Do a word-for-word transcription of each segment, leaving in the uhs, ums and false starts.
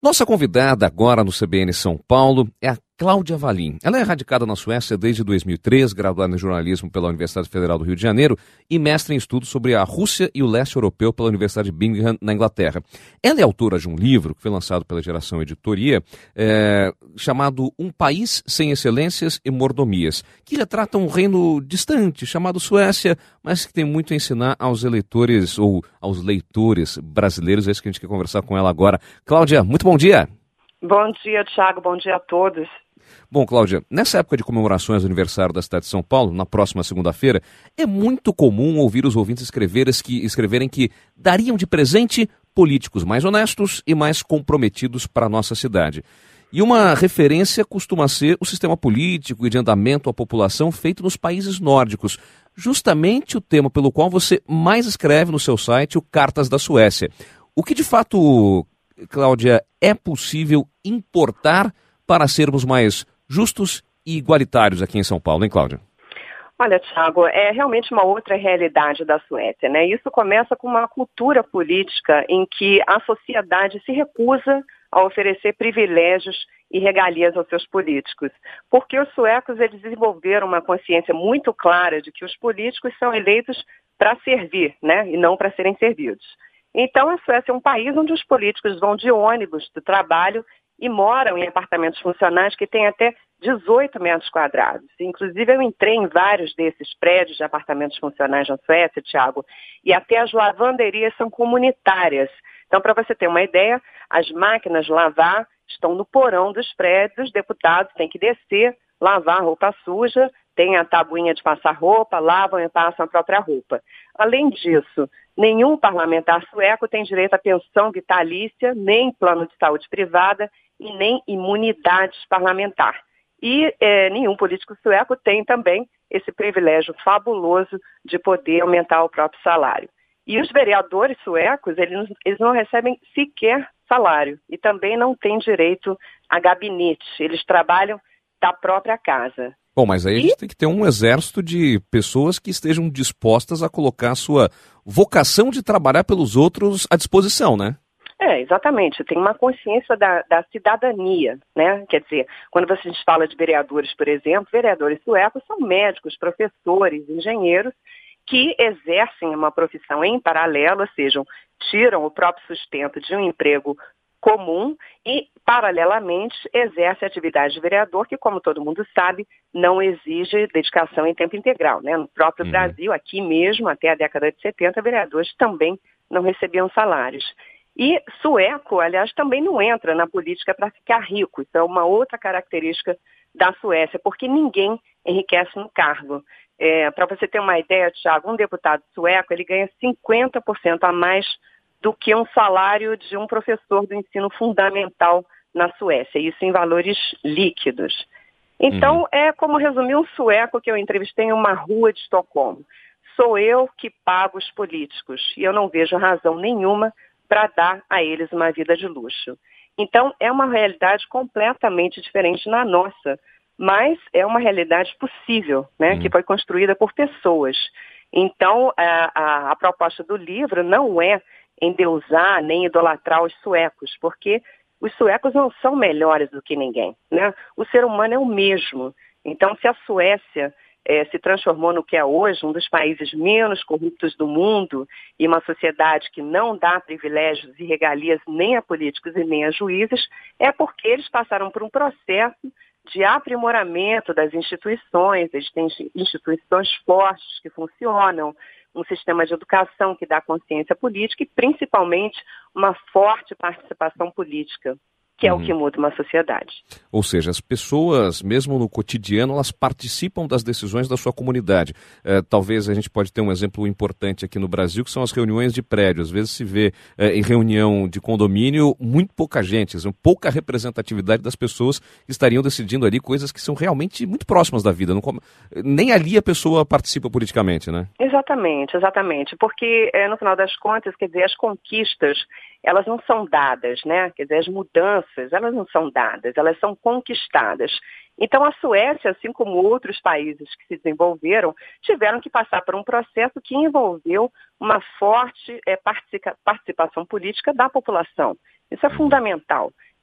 Nossa convidada agora no C B N São Paulo é a Cláudia Wallin. Ela é radicada na Suécia desde dois mil e três, graduada em jornalismo pela Universidade Federal do Rio de Janeiro e mestre em estudos sobre a Rússia e o leste europeu pela Universidade de Birmingham, na Inglaterra. Ela é autora de um livro que foi lançado pela Geração Editoria, é, chamado Um País Sem Excelências e Mordomias, que retrata um reino distante chamado Suécia, mas que tem muito a ensinar aos eleitores ou aos leitores brasileiros. É isso que a gente quer conversar com ela agora. Cláudia, muito bom dia. Bom dia, Thiago. Bom dia a todos. Bom, Cláudia, nessa época de comemorações do aniversário da cidade de São Paulo, na próxima segunda-feira, é muito comum ouvir os ouvintes escreverem que, escreverem que dariam de presente políticos mais honestos e mais comprometidos para a nossa cidade. E uma referência costuma ser o sistema político e de andamento à população feito nos países nórdicos, justamente o tema pelo qual você mais escreve no seu site, o Cartas da Suécia. O que de fato, Cláudia, é possível importar para sermos mais justos e igualitários aqui em São Paulo, hein, Cláudia? Olha, Thiago, é realmente uma outra realidade da Suécia, né? Isso começa com uma cultura política em que a sociedade se recusa a oferecer privilégios e regalias aos seus políticos, porque os suecos eles desenvolveram uma consciência muito clara de que os políticos são eleitos para servir, né? E não para serem servidos. Então, a Suécia é um país onde os políticos vão de ônibus do trabalho e moram em apartamentos funcionais que têm até dezoito metros quadrados. Inclusive, eu entrei em vários desses prédios de apartamentos funcionais na Suécia, Thiago, e até as lavanderias são comunitárias. Então, para você ter uma ideia, as máquinas de lavar estão no porão dos prédios, os deputados têm que descer, lavar roupa suja, tem a tabuinha de passar roupa, lavam e passam a própria roupa. Além disso, nenhum parlamentar sueco tem direito à pensão vitalícia, nem plano de saúde privada e nem imunidade parlamentar. E é, nenhum político sueco tem também esse privilégio fabuloso de poder aumentar o próprio salário. E os vereadores suecos, eles, eles não recebem sequer salário e também não têm direito a gabinete. Eles trabalham da própria casa. Bom, mas aí a gente tem que ter um exército de pessoas que estejam dispostas a colocar a sua vocação de trabalhar pelos outros à disposição, né? É, exatamente. Tem uma consciência da, da cidadania, né? Quer dizer, quando a gente fala de vereadores, por exemplo, vereadores suecos são médicos, professores, engenheiros que exercem uma profissão em paralelo, ou seja, tiram o próprio sustento de um emprego comum e, paralelamente, exerce a atividade de vereador, que, como todo mundo sabe, não exige dedicação em tempo integral, né? No próprio uhum. Brasil, aqui mesmo, até a década de setenta, vereadores também não recebiam salários. E sueco, aliás, também não entra na política para ficar rico. Isso é uma outra característica da Suécia, porque ninguém enriquece no cargo. É, para você ter uma ideia, Thiago, um deputado sueco, ele ganha cinquenta por cento a mais do que um salário de um professor do ensino fundamental na Suécia, isso em valores líquidos. Então, uhum. é como resumir um sueco que eu entrevistei em uma rua de Estocolmo. Sou eu que pago os políticos e eu não vejo razão nenhuma para dar a eles uma vida de luxo. Então, é uma realidade completamente diferente da nossa, mas é uma realidade possível, né, uhum. que foi construída por pessoas. Então, a, a, a proposta do livro não é endeusar nem idolatrar os suecos, porque os suecos não são melhores do que ninguém, né? O ser humano é o mesmo. Então, se a Suécia eh, se transformou no que é hoje, um dos países menos corruptos do mundo, e uma sociedade que não dá privilégios e regalias nem a políticos e nem a juízes, é porque eles passaram por um processo de aprimoramento das instituições. Eles têm instituições fortes que funcionam, um sistema de educação que dá consciência política e, principalmente, uma forte participação política, que é uhum. o que muda uma sociedade. Ou seja, as pessoas, mesmo no cotidiano, elas participam das decisões da sua comunidade. É, talvez a gente pode ter um exemplo importante aqui no Brasil, que são as reuniões de prédio. Às vezes se vê é, em reunião de condomínio muito pouca gente, pouca representatividade das pessoas que estariam decidindo ali coisas que são realmente muito próximas da vida. Não, nem ali a pessoa participa politicamente, né? Exatamente, exatamente. Porque, é, no final das contas, quer dizer, as conquistas, elas não são dadas, né? Quer dizer, as mudanças, elas não são dadas, elas são conquistadas. Então, a Suécia, assim como outros países que se desenvolveram, tiveram que passar por um processo que envolveu uma forte é, participa- participação política da população. Isso é fundamental.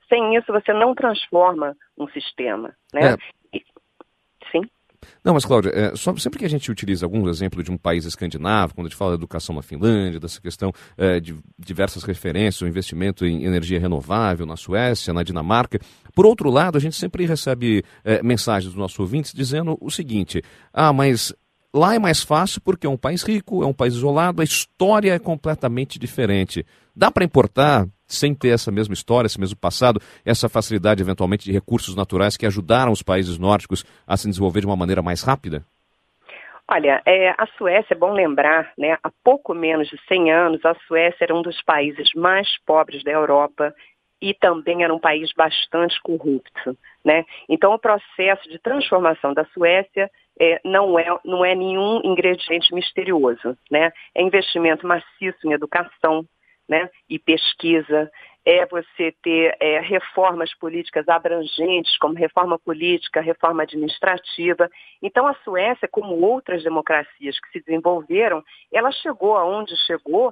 sem isso você não transforma um sistema, né? É. E, sim. Não, mas Cláudia, é, só, sempre que a gente utiliza alguns exemplos de um país escandinavo, quando a gente fala da educação na Finlândia, dessa questão é, de diversas referências, o investimento em energia renovável na Suécia, na Dinamarca, por outro lado, a gente sempre recebe é, mensagens dos nossos ouvintes dizendo o seguinte: ah, mas lá é mais fácil porque é um país rico, é um país isolado, a história é completamente diferente. Dá para importar, sem ter essa mesma história, esse mesmo passado, essa facilidade, eventualmente, de recursos naturais que ajudaram os países nórdicos a se desenvolver de uma maneira mais rápida? Olha, é, a Suécia, é bom lembrar, né, há pouco menos de cem anos, a Suécia era um dos países mais pobres da Europa e também era um país bastante corrupto, né? Então, o processo de transformação da Suécia é, não, é, não é nenhum ingrediente misterioso, né? É investimento maciço em educação, né, e pesquisa, é você ter é, reformas políticas abrangentes, como reforma política, reforma administrativa. Então, a Suécia, como outras democracias que se desenvolveram, ela chegou aonde chegou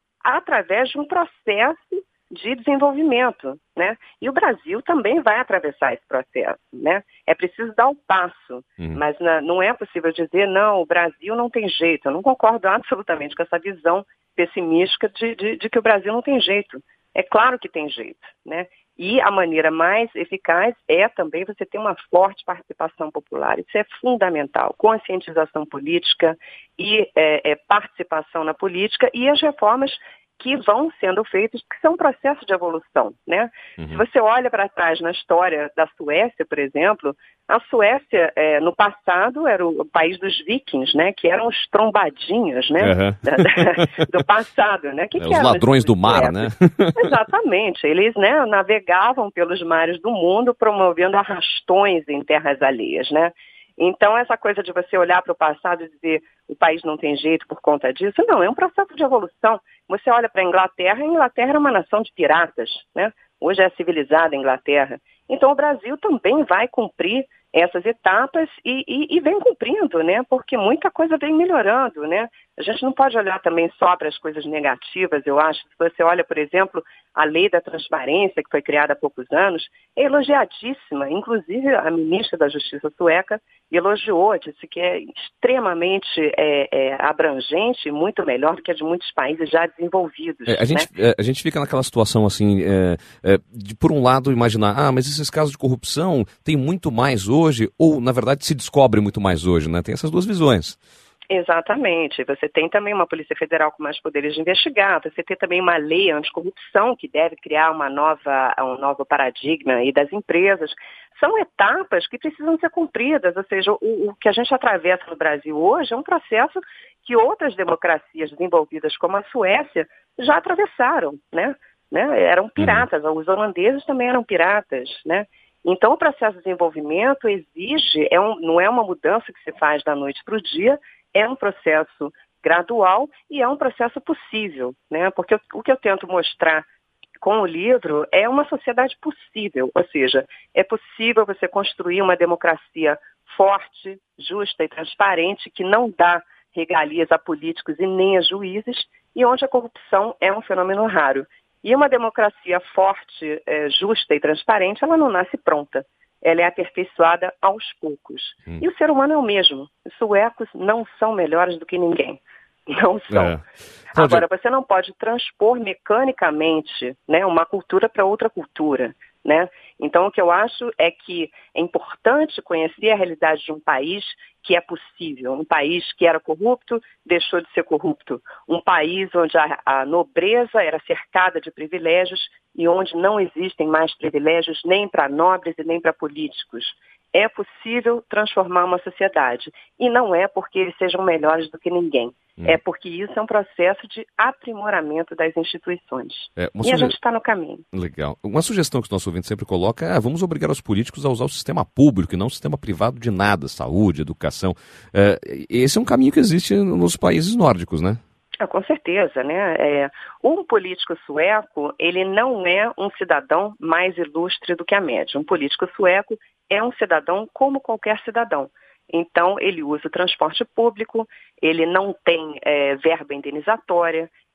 através de um processo de desenvolvimento, né? E o Brasil também vai atravessar esse processo, né? É preciso dar o passo, uhum. mas na, não é possível dizer, não, o Brasil não tem jeito. Eu não concordo absolutamente com essa visão pessimística de, de, de que o Brasil não tem jeito. É claro que tem jeito, né? E a maneira mais eficaz é também você ter uma forte participação popular. Isso é fundamental. Conscientização política e é, é, participação na política e as reformas que vão sendo feitas, que são um processo de evolução, né? Uhum. Se você olha para trás na história da Suécia, por exemplo, a Suécia, é, no passado, era o país dos vikings, né? Que eram os trombadinhos, né? Uhum. Da, da, do passado, né? Que é, que os ladrões do mar, né? Exatamente. Eles, né, navegavam pelos mares do mundo promovendo arrastões em terras alheias, né? Então, essa coisa de você olhar para o passado e dizer o país não tem jeito por conta disso, não, é um processo de evolução. Você olha para a Inglaterra, a Inglaterra era uma nação de piratas, né? Hoje é a civilizada Inglaterra. Então, o Brasil também vai cumprir essas etapas e, e, e vem cumprindo, né? Porque muita coisa vem melhorando, né? A gente não pode olhar também só para as coisas negativas, eu acho. Se você olha, por exemplo, a lei da transparência, que foi criada há poucos anos, é elogiadíssima. Inclusive, a ministra da Justiça sueca elogiou, disse que é extremamente é, é, abrangente e muito melhor do que a de muitos países já desenvolvidos. É, a, gente, né? é, a gente fica naquela situação assim, é, é, de por um lado imaginar, ah, mas esses casos de corrupção tem muito mais hoje, ou na verdade se descobre muito mais hoje, né? Tem essas duas visões. Exatamente. Você tem também uma Polícia Federal com mais poderes de investigar, você tem também uma lei anticorrupção que deve criar uma nova, um novo paradigma aí das empresas. São etapas que precisam ser cumpridas, ou seja, o, o que a gente atravessa no Brasil hoje é um processo que outras democracias desenvolvidas como a Suécia já atravessaram, né? né? Eram piratas, uhum. Os holandeses também eram piratas, né? Então, o processo de desenvolvimento exige, é um, não é uma mudança que se faz da noite para o dia, é um processo gradual e é um processo possível, né? Porque o, o que eu tento mostrar com o livro é uma sociedade possível, ou seja, é possível você construir uma democracia forte, justa e transparente que não dá regalias a políticos e nem a juízes e onde a corrupção é um fenômeno raro. E uma democracia forte, é, justa e transparente, ela não nasce pronta. Ela é aperfeiçoada aos poucos. Hum. E o ser humano é o mesmo. Os suecos não são melhores do que ninguém. Não são. É. Agora, você não pode transpor mecanicamente, né, uma cultura para outra cultura. Né? Então, o que eu acho é que é importante conhecer a realidade de um país que é possível. Um país que era corrupto, deixou de ser corrupto. Um país onde a, a nobreza era cercada de privilégios e onde não existem mais privilégios nem para nobres e nem para políticos. É possível transformar uma sociedade. E não é porque eles sejam melhores do que ninguém. Hum. É porque isso é um processo de aprimoramento das instituições. É, e suge... a gente está no caminho. Legal. Uma sugestão que o nosso ouvinte sempre coloca é: ah, vamos obrigar os políticos a usar o sistema público e não o sistema privado de nada, saúde, educação. É, esse é um caminho que existe nos países nórdicos, né? Ah, com certeza, né? É, um político sueco, ele não é um cidadão mais ilustre do que a média. Um político sueco é um cidadão como qualquer cidadão. Então, ele usa o transporte público, ele não tem é, verba indenizatória,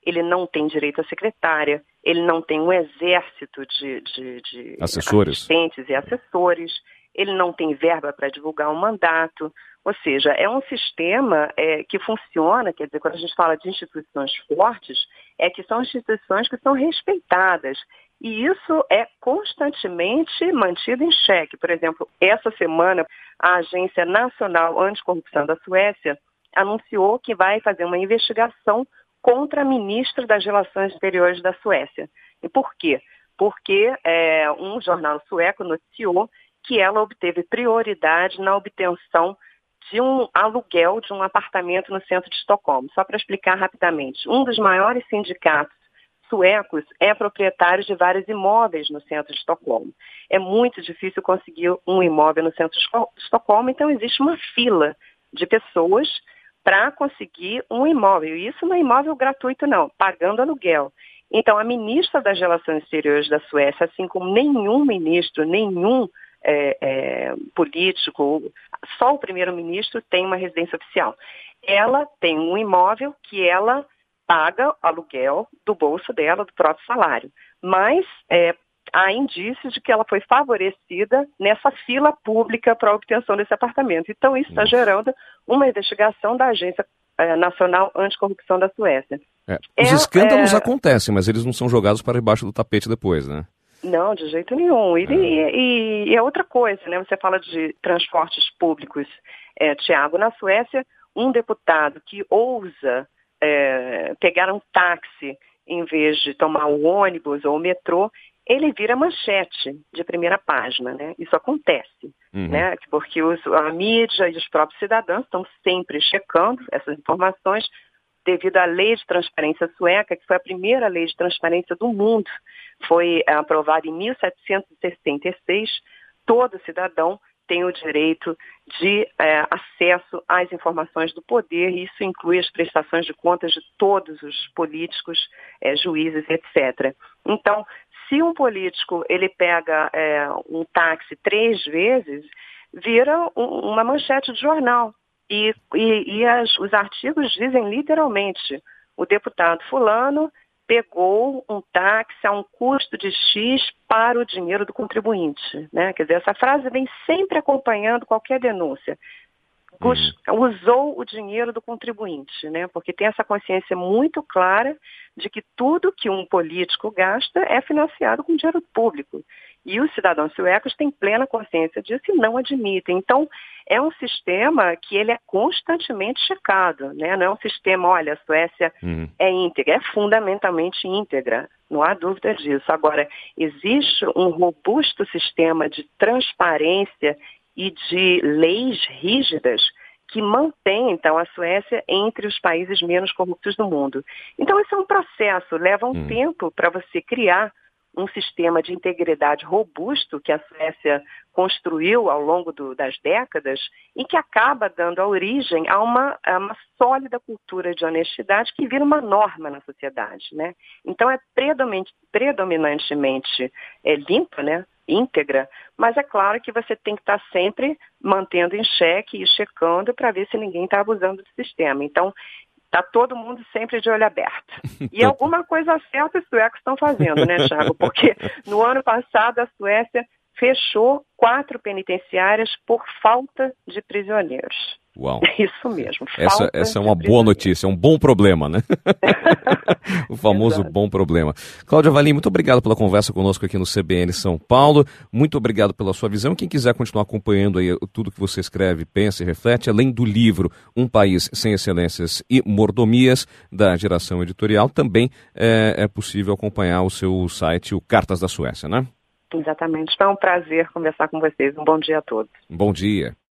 ele não tem direito à secretária, ele não tem um exército de, de, de assessores. assistentes e assessores, ele não tem verba para divulgar um mandato. Ou seja, é um sistema é, que funciona, quer dizer, quando a gente fala de instituições fortes, é que são instituições que são respeitadas. E isso é constantemente mantido em xeque. Por exemplo, essa semana, a Agência Nacional Anticorrupção da Suécia anunciou que vai fazer uma investigação contra a ministra das Relações Exteriores da Suécia. E por quê? Porque é, um jornal sueco noticiou que ela obteve prioridade na obtenção de um aluguel de um apartamento no centro de Estocolmo. Só para explicar rapidamente, um dos maiores sindicatos suecos é proprietário de vários imóveis no centro de Estocolmo. É muito difícil conseguir um imóvel no centro de Estocolmo, então existe uma fila de pessoas para conseguir um imóvel. E isso não é imóvel gratuito, não, pagando aluguel. Então, a ministra das Relações Exteriores da Suécia, assim como nenhum ministro, nenhum É, é, político, só o primeiro-ministro tem uma residência oficial. Ela tem um imóvel que ela paga aluguel do bolso dela, do próprio salário. Mas é, há indícios de que ela foi favorecida nessa fila pública para a obtenção desse apartamento. Então, isso está gerando uma investigação da Agência é, Nacional Anticorrupção da Suécia. É, os é, escândalos é... acontecem, mas eles não são jogados para debaixo do tapete depois, né? Não, de jeito nenhum. E, e, e é outra coisa, né? Você fala de transportes públicos. É, Tiago, na Suécia, um deputado que ousa é, pegar um táxi em vez de tomar o ônibus ou o metrô, ele vira manchete de primeira página, né? Isso acontece, uhum. né? Porque os, a mídia e os próprios cidadãos estão sempre checando essas informações devido à lei de transparência sueca, que foi a primeira lei de transparência do mundo. Foi aprovada em mil setecentos e sessenta e seis. Todo cidadão tem o direito de é, acesso às informações do poder, e isso inclui as prestações de contas de todos os políticos, é, juízes, etcétera. Então, se um político ele pega é, um táxi três vezes, vira um, uma manchete de jornal. E, e, e as, os artigos dizem literalmente: o deputado fulano pegou um táxi a um custo de X para o dinheiro do contribuinte, né? Quer dizer, essa frase vem sempre acompanhando qualquer denúncia. Uhum. Usou o dinheiro do contribuinte, né? Porque tem essa consciência muito clara de que tudo que um político gasta é financiado com dinheiro público. E os cidadãos suecos têm plena consciência disso e não admitem. Então, é um sistema que ele é constantemente checado, né? Não é um sistema, olha, a Suécia uhum. é íntegra, é fundamentalmente íntegra, não há dúvida disso. Agora, existe um robusto sistema de transparência e de leis rígidas que mantém, então, a Suécia entre os países menos corruptos do mundo. Então, esse é um processo, leva um uhum. tempo para você criar um sistema de integridade robusto que a Suécia construiu ao longo do, das décadas e que acaba dando a origem a uma, a uma sólida cultura de honestidade que vira uma norma na sociedade, né? Então é predominantemente, predominantemente é, limpa, né? Íntegra, mas é claro que você tem que estar sempre mantendo em xeque e checando para ver se ninguém está abusando do sistema. Então, está todo mundo sempre de olho aberto. E alguma coisa certa os suecos estão fazendo, né, Thiago? Porque no ano passado a Suécia fechou quatro penitenciárias por falta de prisioneiros. Uau. Isso mesmo. Essa, essa é uma boa notícia, é um bom problema, né? O famoso Exato. Bom problema. Cláudia Valim, muito obrigado pela conversa conosco aqui no C B N São Paulo. Muito obrigado pela sua visão. Quem quiser continuar acompanhando aí tudo que você escreve, pensa e reflete, além do livro Um País Sem Excelências e Mordomias, da Geração Editorial, também é, é possível acompanhar o seu site, o Cartas da Suécia, né? Exatamente. Foi um prazer conversar com vocês. Um bom dia a todos. Bom dia.